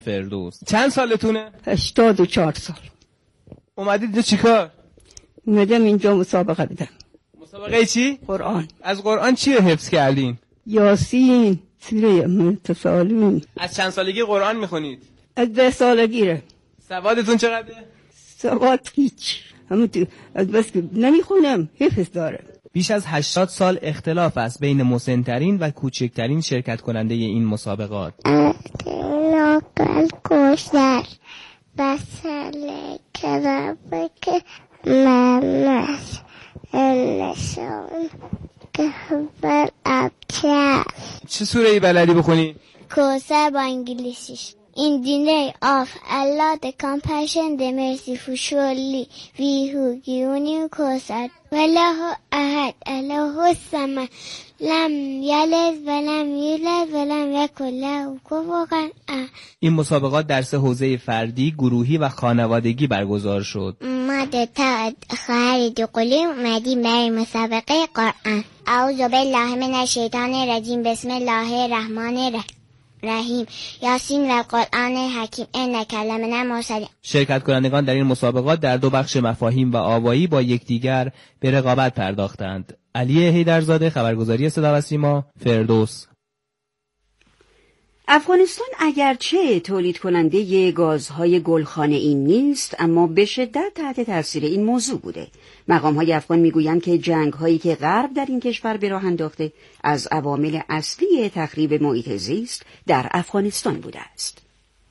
فردوس. چند سالتونه؟ 84 سال. اومدید اینجا چیکار؟ اومدم اینجا مسابقه بدم. مسابقه چی؟ قرآن. از قرآن چی رو حفظ کردین؟ یاسین، سوره متسالین. از چند سالگی قرآن میخونید؟ از 10 سالگیه. سوادتون چقدره؟ سواد هیچ. همون تو از بس که نمیخونم حفظ داره. بیش از 80 سال اختلاف است بین مسن‌ترین و کوچکترین شرکت کننده این مسابقات. ناکل کوشر بساله کرابک ممش النشان کهبر ابچر. چه سوره‌ای بلدی بخونی؟ کوسر با انگلیسیش. In the name of Allah, the compassion, the merciful, surely we who give you Kosar. Wallahu ahad, Allahu samad, lam yalid wa lam yulad wa lam yakul lahu kufuwan ahad. این مسابقات در 3 حوزه فردی، گروهی و خانوادگی برگزار شد. ما تا خواهر دوقلوی اومدیم برای مسابقه قرآن. اعوذ بالله من الشیطان الرجیم. بسم الله الرحمن رحیم. یاسین و قرآن حکیم انک لمن المرسلین. شرکت کنندگان در این مسابقات در 2 بخش مفاهیم و آوایی با یکدیگر به رقابت پرداختند. علی حیدرزاده، خبرگزاری صدا و سیما، فردوس. افغانستان اگرچه تولید کننده گازهای گلخانه‌ای نیست، اما به شدت تحت تاثیر این موضوع بوده. مقام‌های افغان میگویند که جنگ‌هایی که غرب در این کشور به راه انداخته از عوامل اصلی تخریب محیط زیست در افغانستان بوده است.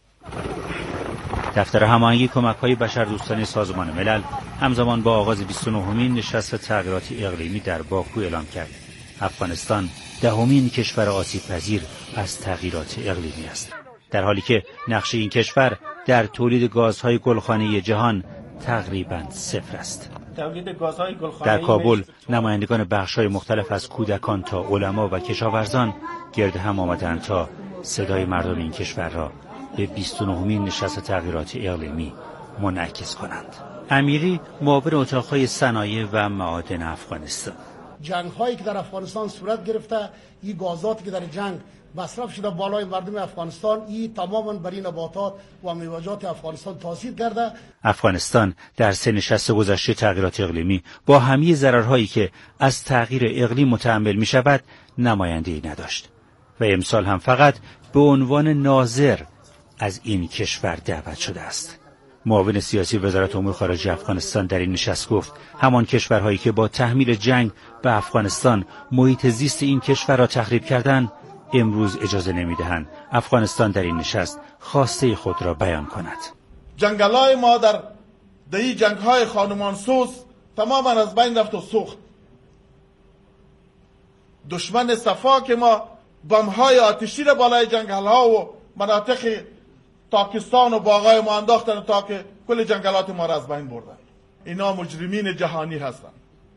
دفتر هماهنگی کمک‌های بشردوستانه سازمان ملل همزمان با آغاز 29مین نشست تغییرات اقلیمی در باکو اعلام کرد افغانستان 10مین کشور آسیب‌پذیر از تغییرات اقلیمی است، در حالی که نقش این کشور در تولید گازهای گلخانه‌ای جهان تقریباً 0 است. در کابل نمایندگان بخش‌های مختلف از کودکان تا علما و کشاورزان گرد هم آمدند تا صدای مردم این کشور را به 29مین نشست تغییرات اقلیمی منعکس کنند. امیری، معاون اتاق‌های صنایع و معادن افغانستان: جنگ‌هایی که در افغانستان صورت گرفته، این گازاتی که در جنگ مصرف شده بالای مردم افغانستان، این تماما بر این نباتات و میوه‌جات افغانستان تاثیر کرده. افغانستان در 3 نشست گذشته تغییرات اقلیمی با همه ضررهایی که از تغییر اقلیم متحمل می‌شود نماینده‌ای نداشت و امسال هم فقط به عنوان ناظر از این کشور دعوت شده است. معاون سیاسی وزارت امور خارجه افغانستان در این نشست گفت همان کشورهایی که با تحمیل جنگ به افغانستان محیط زیست این کشور را تخریب کردند امروز اجازه نمیدهند افغانستان در این نشست خواسته خود را بیان کند. جنگل‌های ما در این جنگ‌های خانمانسوز تماما از بین رفت و سوخت. دشمن صفا که ما بم‌های آتشی را بالای جنگل‌ها و مناطق تاکستان و باغای ما انداختن تا که کل جنگلات ما را از بین بردن. اینا مجرمین جهانی هستند.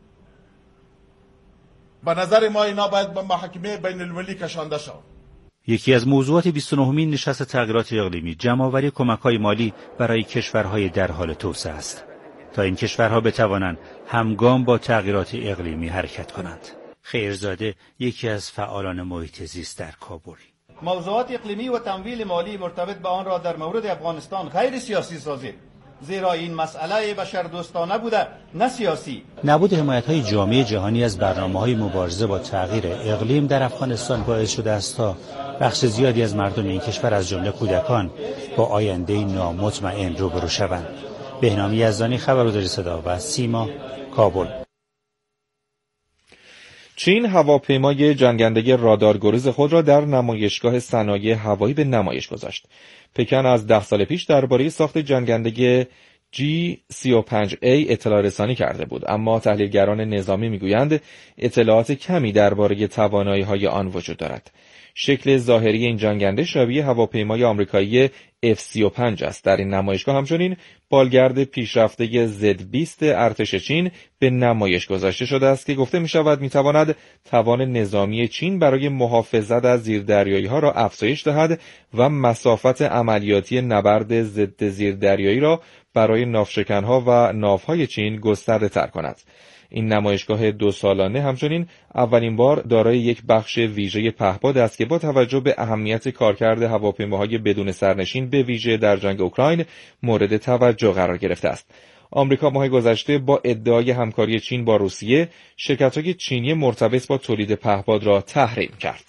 به نظر ما اینا باید به محکمه بین المللی کشانده شود. یکی از موضوعات 29مین نشست تغییرات اقلیمی جمع‌آوری کمک‌های مالی برای کشورهای در حال توسعه است تا این کشورها بتوانند همگام با تغییرات اقلیمی حرکت کنند. خیرزاده، یکی از فعالان محیط زیست در کابل: موضوعات اقلیمی و تمویل مالی مرتبط به آن را در مورد افغانستان غیر سیاسی سازید، زیرا این مسئله بشردوستانه بوده نه سیاسی. نبود حمایت‌های جامعه جهانی از برنامه‌های مبارزه با تغییر اقلیم در افغانستان باعث شده است تا بخش زیادی از مردم این کشور از جمله کودکان با آینده‌ای نامطمئن روبرو شوند. بهنام یزدانی، خبرگزاری صدا و سیما، کابل. چین هواپیمای جنگنده رادارگریز خود را در نمایشگاه صنایع هوایی به نمایش گذاشت. پکن از 10 سال پیش درباره ساخت جنگنده G-35A اطلاع رسانی کرده بود، اما تحلیلگران نظامی میگویند اطلاعات کمی درباره توانایی‌های آن وجود دارد. شکل ظاهری این جنگنده شبیه هواپیمای آمریکایی F-35 است. در این نمایشگاه همچنین بالگرد پیشرفته Z-20 ارتش چین به نمایش گذاشته شده است که گفته می‌شود می‌تواند توان نظامی چین برای محافظت از زیردریایی‌ها را افزایش دهد و مسافت عملیاتی نبرد ضد زیردریایی را برای ناوشکن‌ها و ناوهای چین گسترده‌تر کند. این نمایشگاه 2 سالانه همچنین اولین بار دارای یک بخش ویژه پهپاد است که با توجه به اهمیت کارکرد هواپیماهای بدون سرنشین به ویژه در جنگ اوکراین مورد توجه قرار گرفته است. آمریکا ماه گذشته با ادعای همکاری چین با روسیه شرکت‌های چینی مرتبط با تولید پهپاد را تحریم کرد.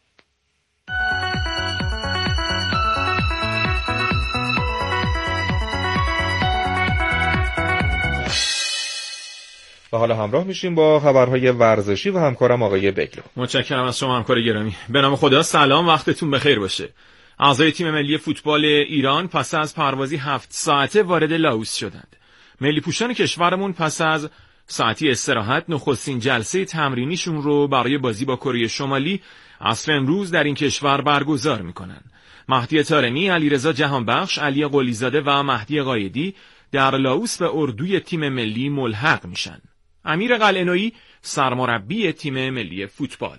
و حالا همراه میشیم با خبرهای ورزشی و همکارم آقای بگلو. متشکرم از شما همکار گرامی. به نام خدا سلام، وقتتون بخیر باشه. اعضای تیم ملی فوتبال ایران پس از پروازی 7 ساعته وارد لاوس شدند. ملی پوشان کشورمون پس از ساعتی استراحت نخستین جلسه تمرینیشون رو برای بازی با کره شمالی عصر امروز در این کشور برگزار میکنن. مهدی طارمی، علیرضا جهانبخش، علی قلیزاده و مهدی قایدی در لاوس به اردوی تیم ملی ملحق میشن. امیر قلعه‌نویی سرمربی تیم ملی فوتبال: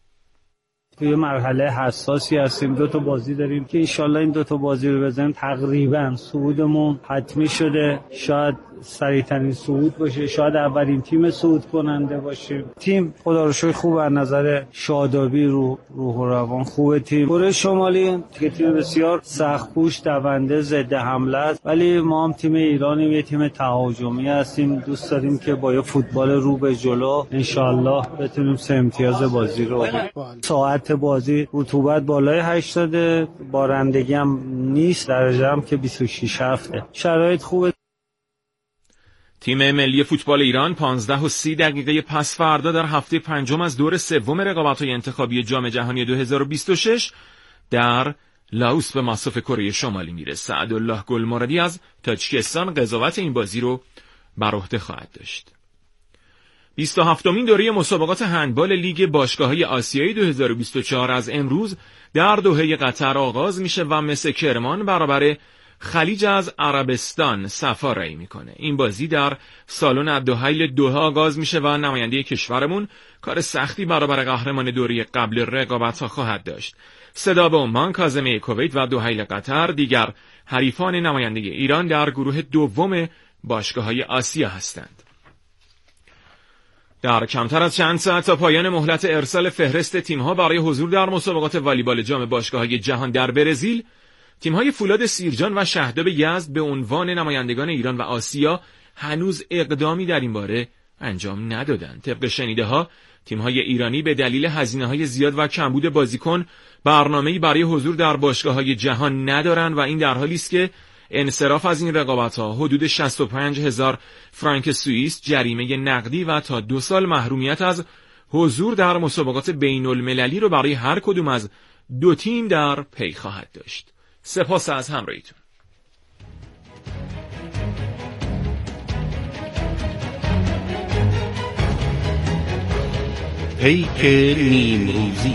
توی مرحله حساسی هستیم، 2 تا بازی داریم که انشالله این 2 تا بازی رو بزنیم تقریبا صعودمون حتمی شده. شاید سریع‌ترین صعود باشه، شاید اولین تیم صعود کننده باشیم. تیم خدا رو شکر خوب از نظر شادابی، روح و روان خوبه. تیم کره شمالی که تیم بسیار سخت‌کوش، دونده، ضد حمله است، ولی ما هم تیم ایرانیم، یه تیم تهاجمی هستیم. دوست داریم که با یه فوتبال رو به جلو انشالله بتونیم 3 امتیاز بازی رو. ساعت بازی رطوبت بالای 80، بارندگی هم نیست، درجه هم که 26 هفته. شرایط خوبه. تیم ملی فوتبال ایران 15:30 پس فردا در هفته 5 از دور 3 رقابت‌های انتخابی جام جهانی 2026 در لاوس به مصاف کره شمالی میره. سعدالله گلمرادی از تاجیکستان قضاوت این بازی رو بر عهده خواهد داشت. 27مین دوره مسابقات هندبال لیگ باشگاه‌های آسیایی 2024 از امروز در دوحه قطر آغاز میشه و مثل کرمان برابر خلیج از عربستان سفارایی میکنه. این بازی در سالن الدحیل دوحه آغاز میشه و نماینده کشورمون کار سختی برابر قهرمان دوره قبل رقابت‌ها خواهد داشت. صدا به عمان، کاظمیه کویت و دوحیل قطر دیگر حریفان نماینده ایران در گروه دوم باشگاه‌های آسیا هستند. در کمتر از چند ساعت تا پایان مهلت ارسال فهرست تیم‌ها برای حضور در مسابقات والیبال جام باشگاه‌های جهان در برزیل، تیم‌های فولاد سیرجان و شهداب یزد به عنوان نمایندگان ایران و آسیا هنوز اقدامی در این باره انجام ندادند. طبق شنیده‌ها تیم‌های ایرانی به دلیل هزینه‌های زیاد و کمبود بازیکن برنامه‌ای برای حضور در باشگاه‌های جهان ندارند و این در حالی است که انصراف از این رقابت‌ها حدود 65,000 فرانک سوئیس، جریمه نقدی و تا 2 سال محرومیت از حضور در مسابقات بین‌المللی رو برای هر کدوم از 2 تیم در پی خواهد داشت. سپاس از همراهیتون. پیک نیمروزی.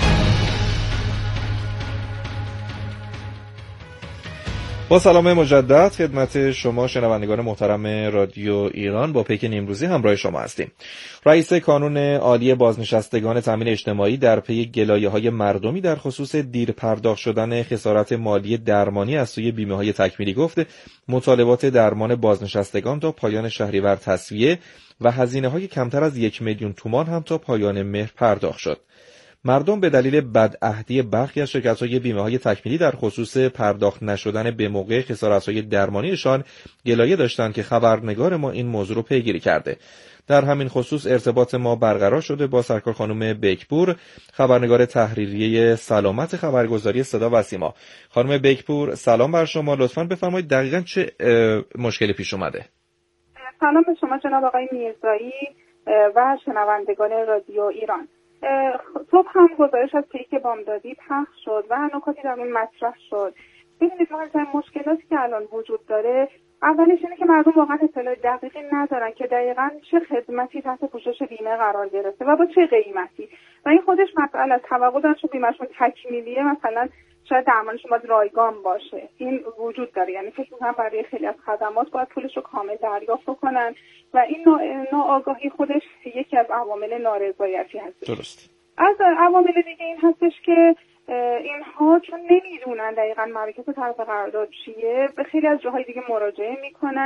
با سلام مجدد خدمت شما شنوندگان محترم رادیو ایران، با پیک نیمروزی همراه شما هستیم. رئیس کانون عالی بازنشستگان تامین اجتماعی در پی گلایه‌های مردمی در خصوص دیر پرداخت شدن خسارت مالی درمانی از سوی بیمه‌های تکمیلی گفت مطالبات درمان بازنشستگان تا پایان شهریور تسویه و هزینه‌های کمتر از 1 میلیون تومان هم تا پایان مهر پرداخت شد. مردم به دلیل بدعهدی برخی از شرکت‌های بیمه‌های تکمیلی در خصوص پرداخت نشدن به موقع خسارت‌های درمانیشان گلایه داشتند که خبرنگار ما این موضوع رو پیگیری کرده. در همین خصوص ارتباط ما برقرار شده با سرکار خانم بیکپور، خبرنگار تحریریه سلامت خبرگزاری صدا و سیما. خانم بیکپور سلام بر شما، لطفاً بفرمایید دقیقاً چه مشکلی پیش اومده؟ سلام به شما جناب آقای میرزایی و شنوندگان رادیو ایران. صبح هم گزارش از پیک بامدادی پخش شد و نکاتی در اون مطرح شد. ببینید ما از مشکلاتی که الان وجود داره، اولش اینه که مردم واقعا اطلاع دقیقی ندارن که دقیقاً چه خدمتی تحت پوشش بیمه قرار گرفته و با چه قیمتی، و این خودش مسئله است. توقع دارن چون بیمهشون تکمیلیه مثلا شاید درمانشون باید رایگان باشه، این وجود داره. یعنی فکر می‌کنم برای خیلی از خدمات باید پولش رو کامل دریافت کنن و این ناآگاهی خودش یکی از عوامل نارضایتی هست. درست. از عوامل دیگه این هستش که اینها چون نمیدونن دقیقاً مراکز طرف قرارداد چیه، به خیلی از جاهای دیگه مراجعه میکنن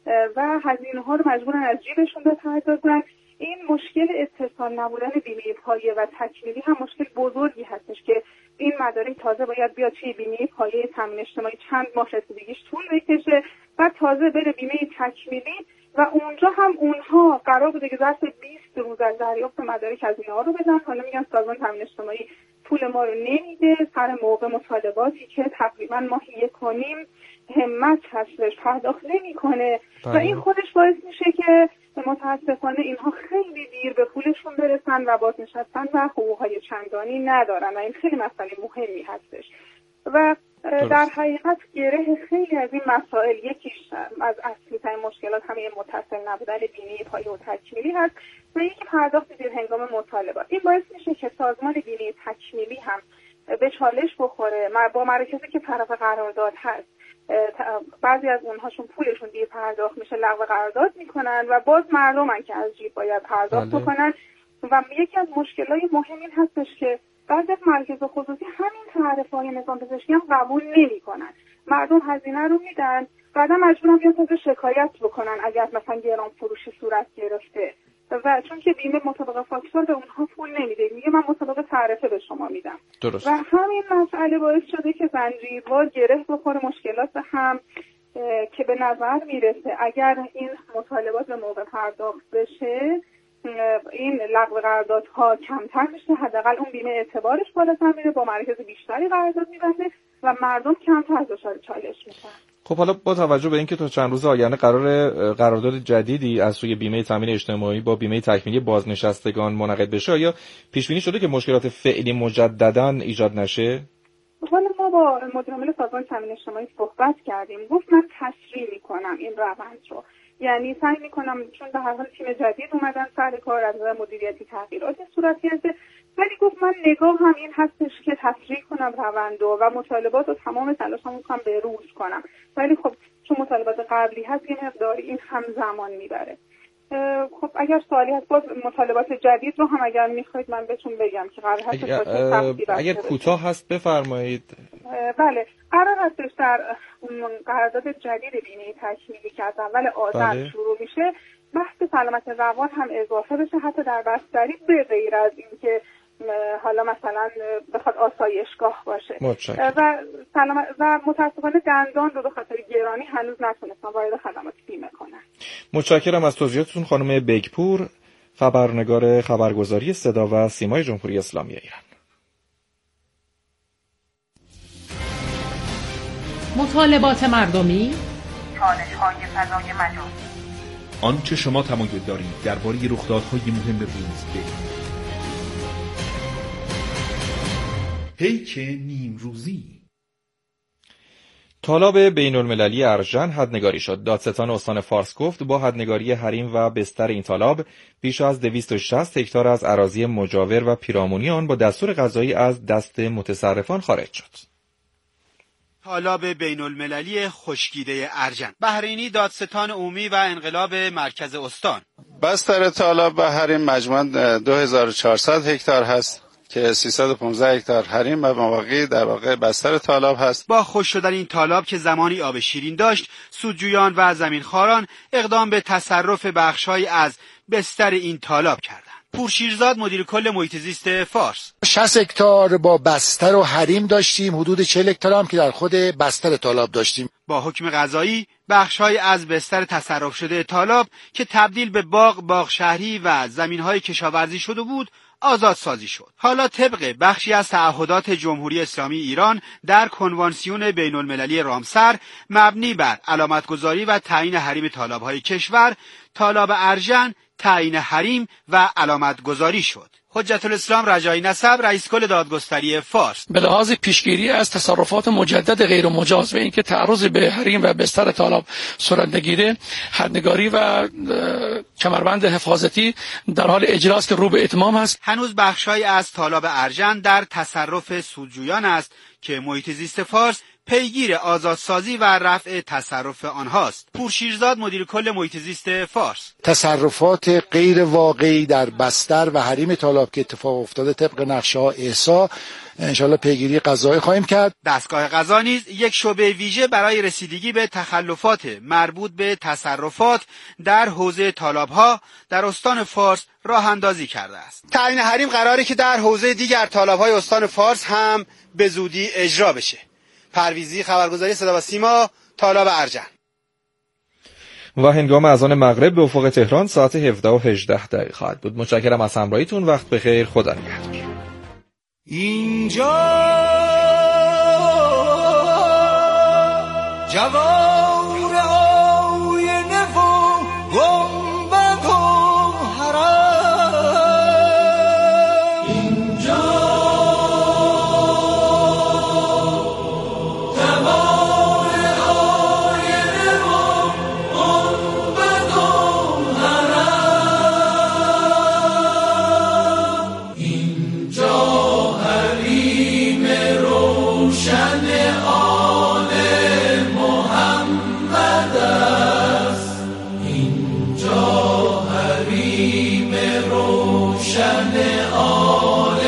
و هزینه ها رو مجبورن از جیبشون بپردازن. این مشکل اتصال نبودن بیمه پایه و تکمیلی هم مشکل بزرگی هستش که این مدارک تازه باید بیاد توی بیمه پایه تامین اجتماعی چند ماه رسیدگیش طول بکشه و تازه بره بیمه تکمیلی و اونجا هم اونها قرار بوده که ظرف 20 روز از دریافت مدارک از اینها رو بدن. حالا میگن سازمان تامین اجتماعی پول ما رو نمیده سر موقع مطالباتی که تقریبا ماهی 1.5 همت هستش پرداخت نمیکنه و این خودش باعث میشه که متاسفانه اینها خیلی دیر به پولشون برسن و بازنشستن و حقوقهای چندانی ندارن و این خیلی مسئله مهمی هستش و در حقیقت گره خیلی از این مسائل یکیش از اصلی ترین مشکلات همه متصل نبودن بیمه پایه و تکمیلی هست و یکی پرداخت دیر هنگام مطالبات. این باعث میشه که سازمان بیمه تکمیلی هم به چالش بخوره با مراکزی که طرف قرارداد هست. بعضی از اونهاشون پولشون دیر پرداخت میشه لغو قرارداد میکنن و باز مردمن که از جیب باید پرداخت بکنن و یکی از مشکلات مهم این هستش که بعضی از مراکز خصوصی همین تعرفه‌های نظام پزشکی هم قبول نمیکنن. مردم هزینه رو میدن بعدا مجبورن بیان تازه شکایت بکنن اگر مثلا گران فروشی صورت گرفته و چون که بیمه مطابق فاکتور به اونها پول نمیده میگه من مطابق تعرفه به شما میدم. درست. و همین مسئله باعث شده که زنجیروار گره بخوره مشکلات هم که به نظر میرسه اگر این مطالبات به موقع پرداخت بشه این لغو قراردادها کمتر میشه حداقل اون بیمه اعتبارش بالاتر میره با مراکز بیشتری قرارداد میبنده و مردم کمتر دچار چالش میشن. خب حالا با توجه به اینکه تا چند روز آینده قرارداد جدیدی از سوی بیمه تامین اجتماعی با بیمه تکمیلی بازنشستگان منعقد بشه آیا پیش بینی شده که مشکلات فعلی مجددا ایجاد نشه؟ حالا ما با مدیر عامل سازمان تامین اجتماعی صحبت کردیم گفت من تسریع میکنم این روند رو یعنی سعی میکنم چون به هر حال تیم جدید اومدن سر کار از نظر مدیریتی تغییراتی صورت گرفته ولی گفت من نگاه هم این هستش که تسریع کنم روند و مطالبات رو تمام تلاشم میکنم به روز کنم ولی خب چون مطالبات قبلی هست یه مقداری این هم زمان میبره. خب اگر سوالی هست باز مطالبات جدید رو هم اگر میخواید من بهتون بگم که قرار هست اگر کوتاه هست بفرمایید. بله قرار هستش در قرارداد جدید بیمه تکمیلی که از اول آذر شروع میشه بحث سلامت روان هم اضافه بشه حتی در بستری به غیر از اینکه حالا مثلا بخواد آسایشگاه باشه و متاسفانه دندان رو به خاطر گرانی هنوز نتونستن وارد خدمات بیمه کنن. متشکرم از توضیحاتتون خانم بیگپور خبرنگار خبرگزاری صدا و سیمای جمهوری اسلامی ایران. مطالبات مردمی، چالش‌های فضای مجازی، آنچه شما تمایل دارید درباره رخدادهای مهم روز بگید. پیک نیمروزی. طالاب بین المللی ارژن حدنگاری شد. دادستان استان فارس گفت با حدنگاری حریم و بستر این طالاب بیش از 260 هکتار از اراضی مجاور و پیرامونی آن با دستور قضایی از دست متصرفان خارج شد. طالاب بین المللی خشکیده ارژن. بحرینی دادستان عمومی و انقلاب مرکز استان. بستر طالاب و حریم مجموعاً 2400 هکتار هست که 315 هکتار حریم و مواقعی در واقع بستر طالاب هست. با خشک شدن این طالاب که زمانی آب شیرین داشت، سودجویان و زمینخواران اقدام به تصرف بخش‌هایی از بستر این طالاب کردند. پورشیرزاد مدیر کل محیط زیست فارس. 60 هکتار با بستر و حریم داشتیم، حدود 40 هکتار هم که در خود بستر طالاب داشتیم. با حکم قضایی بخش‌های از بستر تصرف شده طالاب که تبدیل به باغ شهری و زمین‌های کشاورزی شده بود آزاد سازی شد. حالا طبق بخشی از تعهدات جمهوری اسلامی ایران در کنوانسیون بین المللی رامسر مبنی بر علامتگذاری و تعیین حریم طالاب‌های کشور، طالاب ارژن تعیین حریم و علامتگذاری شد. حجت الاسلام رجایی نسب رئیس کل دادگستری فارس. به لحاظ پیشگیری از تصرفات مجدد غیر مجاز و اینکه تعرض به حریم و بستر طالاب صورت نگیره، حدنگاری و کمربند حفاظتی در حال اجراست که رو به اتمام است. هنوز بخشایی از طالاب ارژن در تصرف سودجویان است که محیط زیست فارس پیگیر آزادسازی و رفع تصرف آنهاست. پورشیرزاد مدیر کل محیط زیست فارس: تصرفات غیر واقعی در بستر و حریم طالاب که اتفاق افتاده طبق نقشه‌ها احصا انشالله پیگیری قضایی خواهیم کرد. دستگاه قضا نیز یک شعبه ویژه برای رسیدگی به تخلفات مربوط به تصرفات در حوزه طالاب‌ها در استان فارس راه اندازی کرده است. تعیین حریم قراره که در حوزه دیگر طالاب‌های استان فارس هم به زودی اجرا بشه. پرویزی، خبرگزاری صدا و سیما، طالاب ارجن. و هنگام اذان مغرب به افق تهران ساعت 17:18 خواهد بود. متشکرم از همراهیتون. وقت بخیر. خدا نگهدار. اینجا جوار آینه و گنبد و حرم، اینجا جوار آینه و گنبد و حرم، اینجا حریم روشن آل محمد است، اینجا حریم روشن آل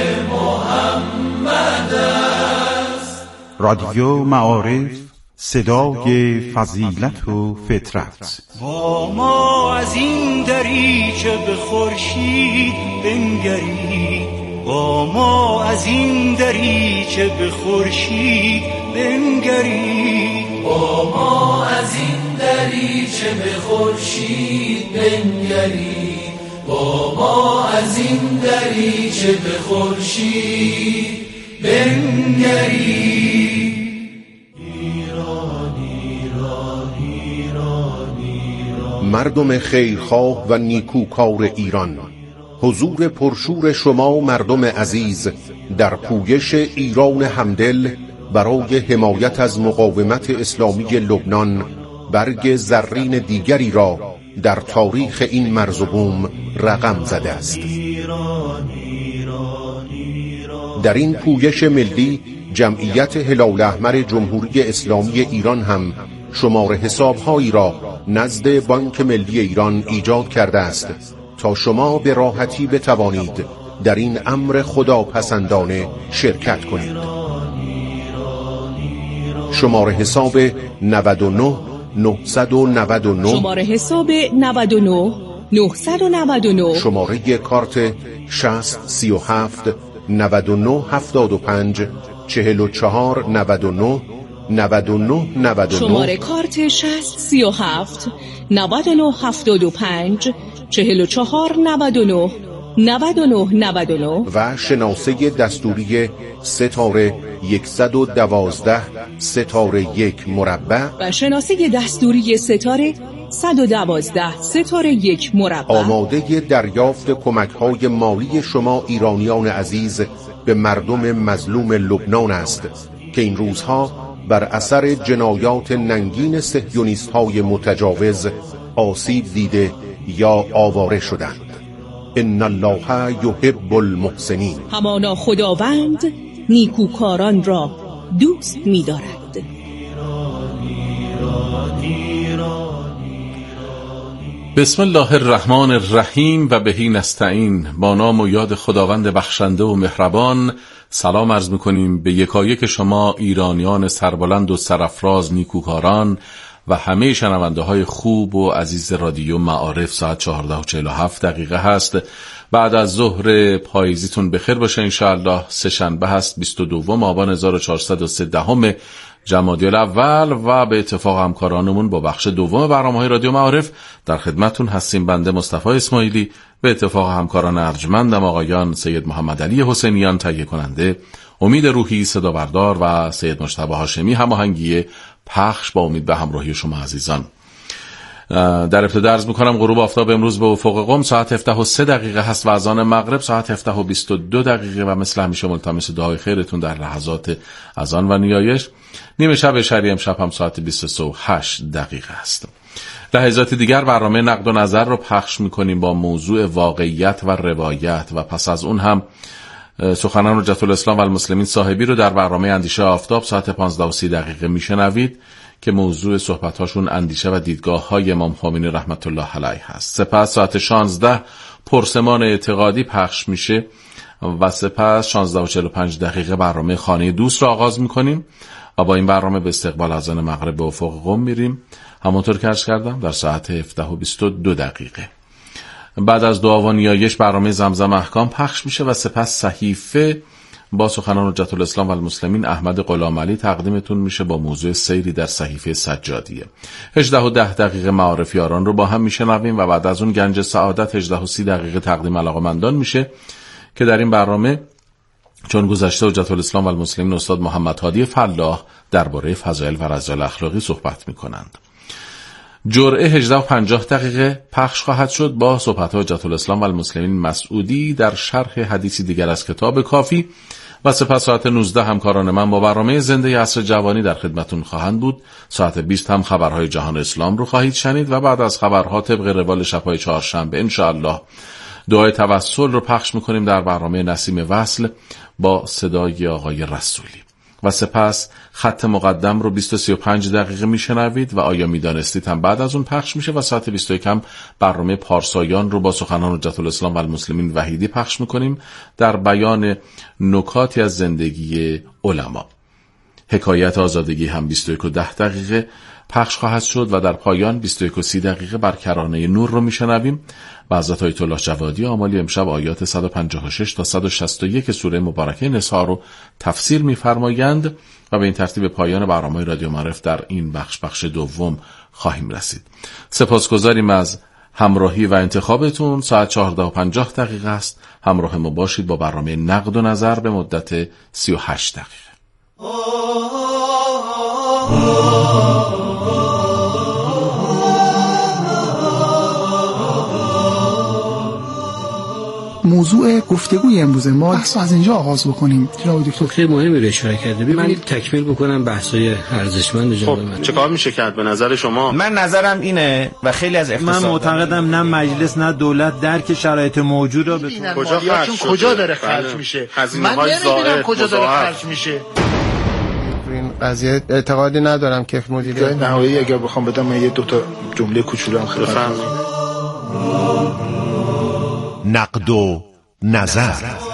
محمد است. رادیو معارف، صدای فضیلت و فطرت. با ما از این دریچه به خورشید بنگرید، با ما از این دریچه به خورشید بنگرید، با ما از این دریچه به خورشید بنگرید، با ما از این دریچه به خورشید بنگرید. مردم خیرخواه و نیکوکار ایران، حضور پرشور شما مردم عزیز در پویش ایران همدل برای حمایت از مقاومت اسلامی لبنان برگ زرین دیگری را در تاریخ این مرز و بوم رقم زده است. در این پویش ملی جمعیت هلال احمر جمهوری اسلامی ایران هم شمار حساب‌هایی را نزد بانک ملی ایران ایجاد کرده است تا شما به راحتی بتوانید در این امر خداپسندانه شرکت کنید. شماره حساب 99 999 شماره حساب 99 999 شماره کارت 6037 99 75 44 99 99 99 شماره کارت 6037 99 75 44 99 99 99 و شناسه دستوری ستاره 112 ستاره 1 مربع و شناسه دستوری ستاره 112 ستاره 1 مربع آماده دریافت کمک‌های مالی شما ایرانیان عزیز به مردم مظلوم لبنان است که این روزها بر اثر جنایات ننگین صهیونیست‌های متجاوز آسیب دیده یا آواره شدند. ان الله یحب المحسنین. همانا خداوند نیکوکاران را دوست می‌دارد. بسم الله الرحمن الرحیم و بهی نستعین. با نام و یاد خداوند بخشنده و مهربان سلام عرض می‌کنیم به یکایک شما ایرانیان سربلند و سرافراز نیکوکاران و همه شنونده‌های خوب و عزیز رادیو معارف. ساعت 14:47 هست. بعد از ظهر پاییزیتون بخیر باشه انشاءالله. سه‌شنبه هست 22 آبان 1403 جمادی الاول و به اتفاق همکارانمون با بخش دوم برنامه‌های رادیو معارف در خدمتتون هستیم. بنده مصطفی اسماعیلی به اتفاق همکاران ارجمندم آقایان سید محمد علی حسینیان تهیه کننده، امید روحی صدا بردار و سید مجتبی هاشمی هماهنگی پخش با امید به همراهی شما عزیزان. در ابتدا عرض می‌کنم غروب آفتاب امروز به افق قم ساعت 17:03 هست و اذان مغرب ساعت 17:22 و مثل همیشه ملتمس دعای خیرتون در لحظات اذان و نیایش. نیمه شب شرعی امشب هم ساعت 23:08 است. لحظات دیگر برنامه نقد و نظر رو پخش می‌کنیم با موضوع واقعیت و روایت و پس از اون هم سخنان حجت الاسلام و المسلمین صاحبی رو در برنامه اندیشه آفتاب ساعت 15:30 میشنوید که موضوع صحبت‌هاشون اندیشه و دیدگاه‌های امام خمینی رحمت الله علیه هست. سپس ساعت 16 پرسمان اعتقادی پخش میشه و سپس 16:45 برنامه خانه دوست رو آغاز میکنیم و با این برنامه به استقبال اذان مغرب به افق قم میریم. همونطور که عرض کردم در ساعت 17:22 بعد از دعا و نیایش برنامه زمزم احکام پخش میشه و سپس صحیفه با سخنان حجت الاسلام و المسلمین احمد غلامعلی تقدیمتون میشه با موضوع سیری در صحیفه سجادیه. 18:10 معارف یاران رو با هم میشنویم و بعد از اون گنج سعادت 18:30 تقدیم علاقه‌مندان میشه که در این برنامه چون گذشته حجت الاسلام و المسلمین استاد محمد هادی فلاح درباره فضائل و رذائل اخلاقی صحبت میکنند. جرعه 18:50 پخش خواهد شد با صحبت حجت الاسلام و المسلمین مسعودی در شرح حدیثی دیگر از کتاب کافی و سپس ساعت 19 همکاران من با برنامه زنده عصر جوانی در خدمتون خواهند بود. ساعت 20 هم خبرهای جهان اسلام رو خواهید شنید و بعد از خبرها طبق روال شب‌های چهارشنبه انشاءالله دعای توسل رو پخش میکنیم در برنامه نسیم وصل با صدای آقای رسولی و سپس خط مقدم رو 20:35 میشنوید و آیا میدانستید هم بعد از اون پخش میشه و ساعت 21 هم برنامه پارسایان رو با سخنان حجت الاسلام و المسلمین وحیدی پخش میکنیم در بیان نکاتی از زندگی علما. حکایت آزادگی هم 21:10 پخش خواهد شد و در پایان 21:30 بر کرانه نور رو میشنویم و حضرت آیت الله جوادی آمالی امشب آیات 156 تا 161 سوره مبارکه نساء رو تفسیر می‌فرمایند و به این ترتیب پایان برنامه رادیو معارف در این بخش دوم خواهیم رسید. سپاسگزاریم از همراهی و انتخابتون. ساعت 14:50 است. همراه ما باشید با برنامه نقد و نظر به مدت 38 دقیقه. موضوع گفتگوی امروز ما بحث از اینجا آغاز بکنیم. جناب دکتر خیلی مهمی رو اشاره کرده. ببینید تکمیل بکنم بحث‌های ارزشمند جناب من. چه کار میشه کرد به نظر شما؟ من نظرم اینه و خیلی از اقتصاد من معتقدم نه مجلس نه دولت درک شرایط موجود رو بتونه کجا داره خرج میشه. من نمیدونم کجا داره خرج میشه. این قضیه اعتقادی ندارم که مدیریت نهایی اگر بخوام بدم من یه دو تا جمله کوچولو هم خدمتتون نقد و نظر.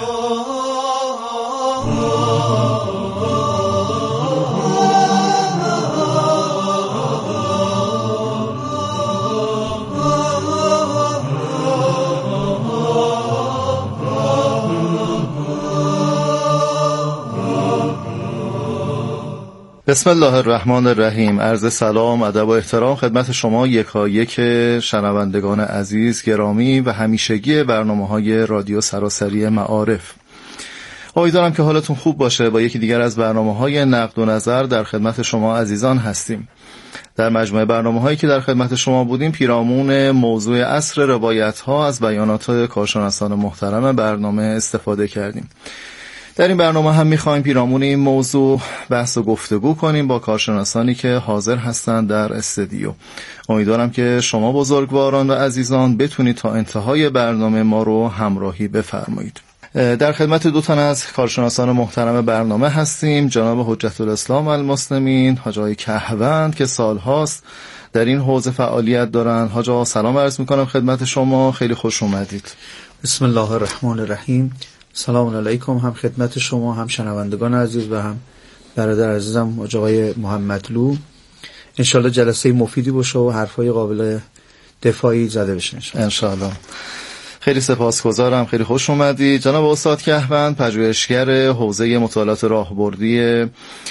بسم الله الرحمن الرحیم. عرض سلام، ادب و احترام خدمت شما یکایک شنوندگان عزیز، گرامی و همیشگی برنامه‌های رادیو سراسری معارف. امیدوارم که حالتون خوب باشه. با یکی دیگر از برنامه‌های نقد و نظر در خدمت شما عزیزان هستیم. در مجموعه برنامه‌هایی که در خدمت شما بودیم پیرامون موضوع عصر روایت‌ها از بیانات کارشناسان محترم برنامه استفاده کردیم. در این برنامه هم می‌خوایم پیرامون این موضوع بحث و گفتگو کنیم با کارشناسانی که حاضر هستند در استودیو. امیدوارم که شما بزرگواران و عزیزان بتونید تا انتهای برنامه ما رو همراهی بفرمایید. در خدمت دو تن از کارشناسان محترم برنامه هستیم، جناب حجت الاسلام و المسلمین حاج آقای کهوند که سالهاست در این حوزه فعالیت دارند. حاج آقا سلام عرض می‌کنم خدمت شما، خیلی خوش اومدید. بسم الله الرحمن الرحیم. سلام علیکم هم خدمت شما، هم شنوندگان عزیز و هم برادر عزیزم آقای محمدلو. انشالله جلسه مفیدی باشه و حرفای قابل دفاعی زده بشه انشالله. خیلی سپاسگزارم، خیلی خوش اومدید. جناب استاد کهوند پژوهشگر حوزه مطالعات راهبردی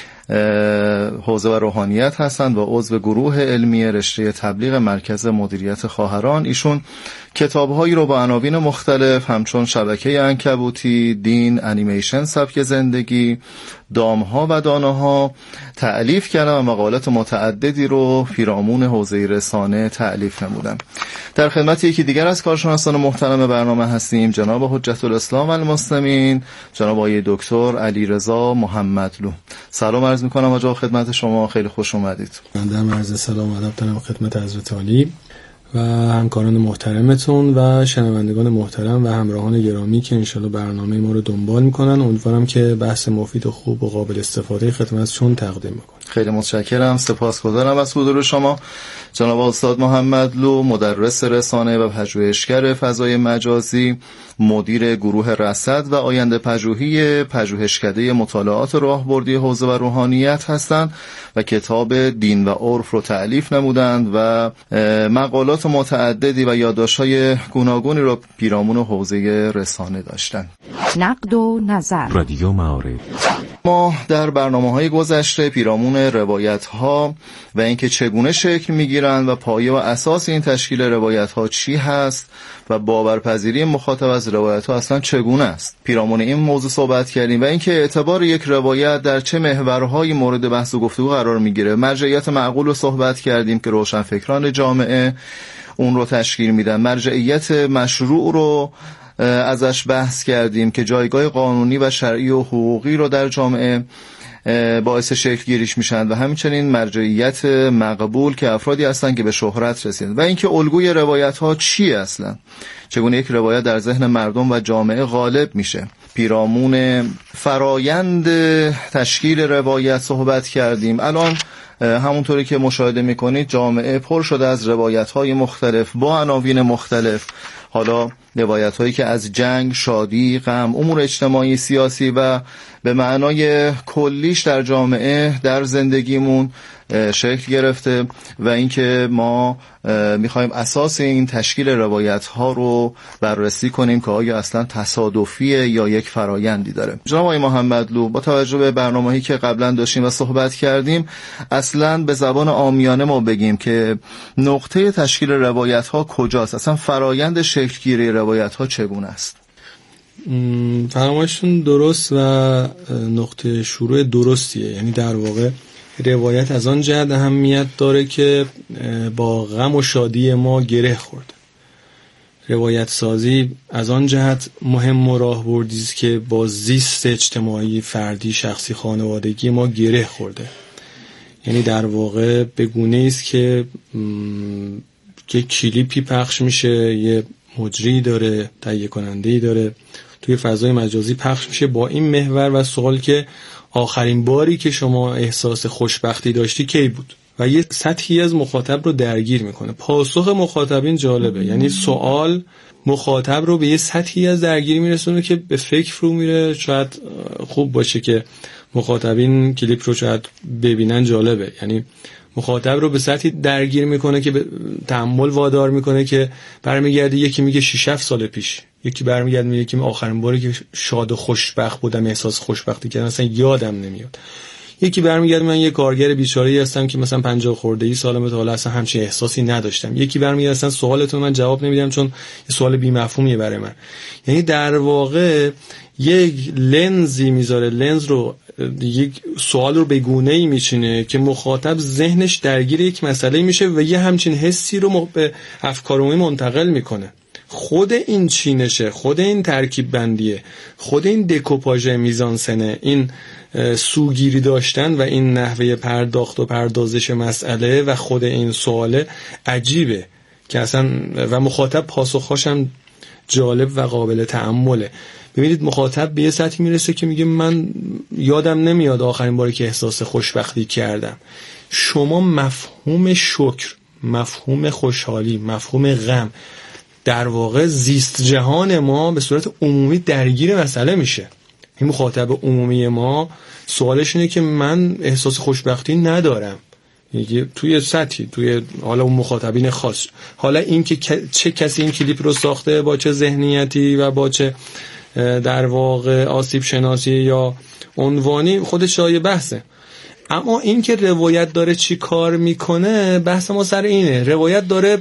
حوزه و روحانیت هستند و عضو گروه علمی رشته تبلیغ مرکز مدیریت خواهران. ایشون کتاب‌هایی رو با عناوین مختلف همچون شبکه عنکبوتی، دین، انیمیشن، سبک زندگی، دامها و دانه‌ها تألیف کردن و مقالات متعددی رو پیرامون حوزه رسانه تألیف نمودن. در خدمت یکی دیگر از کارشناسان محترم برنامه هستیم، جناب حجت الاسلام و المسلمین، جناب آقای دکتر علیرضا محمدلو. سلام عرض می‌کنم آقا خدمت شما، خیلی خوش اومدید. بنده هم عرض سلام و ادب دارم خدمت حضرت عالی و همکاران محترمتون و شنوندگان محترم و همراهان گرامی که انشالله برنامه ما رو دنبال میکنن. امیدوارم که بحث مفید و خوب و قابل استفاده خدمتشون تقدیم بکنم. خیلی متشکرم، سپاسگزارم از حضور شما جناب استاد محمدلو، مدرس رسانه و پژوهشگر فضای مجازی، مدیر گروه رصد و آینده پژوهی پژوهشکده مطالعات راهبردی حوزه و روحانیت هستند و کتاب دین و عرف رو تألیف نمودند و مقالات متعددی و یادداشت‌های گوناگونی رو پیرامون حوزه رسانه داشتند. نقد و نظر رادیو معارف. ما در برنامه‌های گذشته پیرامون روایت‌ها و اینکه چگونه شکل می‌گیرند و پایه و اساس این تشکیل روایت‌ها چی هست و باورپذیری مخاطب از روایت‌ها اصلا چگونه است، پیرامون این موضوع صحبت کردیم و اینکه اعتبار یک روایت در چه محورهای مورد بحث و گفتگو قرار می‌گیره. مرجعیت معقول رو صحبت کردیم که روشنفکران جامعه اون رو تشکیل میدن. مرجعیت مشروع رو ازش بحث کردیم که جایگاه قانونی و شرعی و حقوقی رو در جامعه باعث شکل گیریش میشن و همچنین مرجعیت مقبول که افرادی هستن که به شهرت رسیدن و اینکه الگوی روایت ها چیه اصلا، چگونه یک روایت در ذهن مردم و جامعه غالب میشه. پیرامون فرایند تشکیل روایت صحبت کردیم. الان همونطوری که مشاهده میکنید جامعه پر شده از روایت‌های مختلف با عناوین مختلف، حالا روایت‌هایی که از جنگ، شادی، غم، امور اجتماعی، سیاسی و به معنای کلیش در جامعه در زندگیمون شکل گرفته و اینکه ما میخوایم اساس این تشکیل روایت‌ها رو بررسی کنیم که آیا اصلا تصادفیه یا یک فرایندی داره. جناب آقای محمدلو، با توجه به برنامه‌ای که قبلا داشتیم و صحبت کردیم، اصلا به زبان عامیانه ما بگیم که نقطه تشکیل روایت‌ها کجاست؟ اصلا فرایند شکل‌گیری روایت‌ها چگونه است؟ فرمایشتون درست و نقطه شروع درستیه. یعنی در واقع روایت از آن جهت اهمیت داره که با غم و شادی ما گره خورده. روایت سازی از آن جهت مهم و راهبردی است که با زیست اجتماعی، فردی، شخصی، خانوادگی ما گره خورده. یعنی در واقع به گونه‌ای است که یک کلیپی پخش میشه، یه مجری داره، تهیه کننده‌ای داره، توی فضای مجازی پخش میشه با این محور و سوال که آخرین باری که شما احساس خوشبختی داشتی کی بود و یه سطحی از مخاطب رو درگیر میکنه. پاسخ مخاطبین جالبه، یعنی سوال مخاطب رو به یه سطحی از درگیری میرسونه که به فکر رو میره. شاید خوب باشه که مخاطبین کلیپ رو شاید ببینن، جالبه. یعنی مخاطب رو به سطحی درگیر میکنه که به تأمل وادار میکنه که برمیگرده یکی میگه 6-7 سال پیش، یکی برمیگرده میگه که آخرین باری که شاد و خوشبخت بودم، احساس خوشبختی کردم اصلا یادم نمیاد. یکی برمیگرده من یه کارگر بیچاره‌ای هستم که مثلا 50 خورده‌ای سالمه تا حالا اصلا همچین احساسی نداشتم. یکی برمیگرده اصلا سوالتون من جواب نمیدم چون یه سوال بی‌مفهومیه برای من. یعنی در واقع یک لنزی میذاره، لنز رو، یک سوال رو به گونه‌ای میچینه که مخاطب ذهنش درگیر یک مسئله میشه و یه همچین حسی رو به افکار عمومی منتقل میکنه. خود این چینشه، خود این ترکیب بندیه، خود این دکوپاژ میزانسنه، این سوگیری داشتن و این نحوه پرداخت و پردازش مسئله و خود این سواله عجیبه که اصلا و مخاطب پاسخهاش هم جالب و قابل تأمله. ببینید مخاطب به یه سطحی میرسه که میگه من یادم نمیاد آخرین باری که احساس خوشبختی کردم. شما مفهوم شکر، مفهوم خوشحالی، مفهوم غم، در واقع زیست جهان ما به صورت عمومی درگیر مسئله میشه. این مخاطب عمومی ما سوالش اینه که من احساس خوشبختی ندارم. توی سطحی، توی حالا اون مخاطبین خاص، حالا این که چه کسی این کلیپ رو ساخته، با چه ذهنیتی و با چه در واقع آسیب شناسی یا عنوانی، خودش جای بحثه. اما این که روایت داره چی کار میکنه، بحث ما سر اینه. روایت داره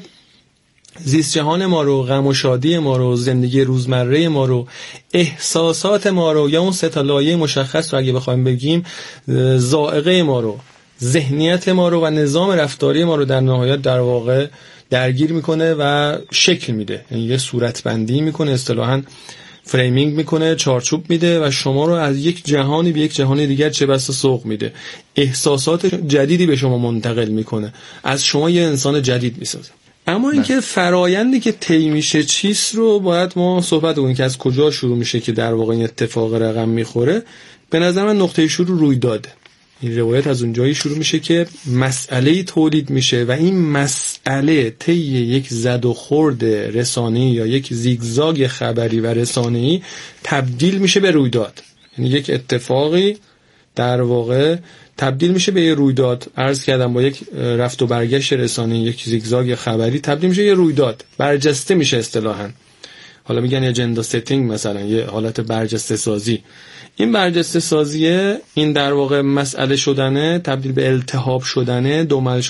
زیست جهان ما رو، غم و شادی ما رو، زندگی روزمره ما رو، احساسات ما رو، یا اون سه تا لایه مشخص رو اگه بخوایم بگیم، ذائقه ما رو، ذهنیت ما رو و نظام رفتاری ما رو در نهایت در واقع درگیر میکنه و شکل میده. یعنی یه صورت بندی میکنه، اصطلاحاً فریمینگ میکنه، چارچوب میده و شما رو از یک جهانی به یک جهان دیگر چه بسا سوق میده. احساسات جدیدی به شما منتقل میکنه، از شما یه انسان جدید میسازه. اما اینکه فرایندی که طی میشه چیست رو باید ما صحبت کنیم که از کجا شروع میشه که در واقع این اتفاق رقم میخوره. به نظر من نقطه شروع رویداده. این روایت از اونجایی شروع میشه که مسئله‌ای تولید میشه و این مسئله طی یک زد و خورد رسانه‌ای یا یک زیگزاگ خبری و رسانه‌ای تبدیل میشه به رویداد. یعنی یک اتفاقی در واقع تبدیل میشه به یه رویداد. عرض کردم با یک رفت و برگشت رسانه‌ای، یک زیگزاگ خبری تبدیل میشه یه رویداد، برجسته میشه اصطلاحاً. حالا میگن اجندا ستینگ، مثلا یه حالت برجسته سازی. این برجسته سازیه، این در واقع مسئله شدنه تبدیل به التهاب شدنه، دو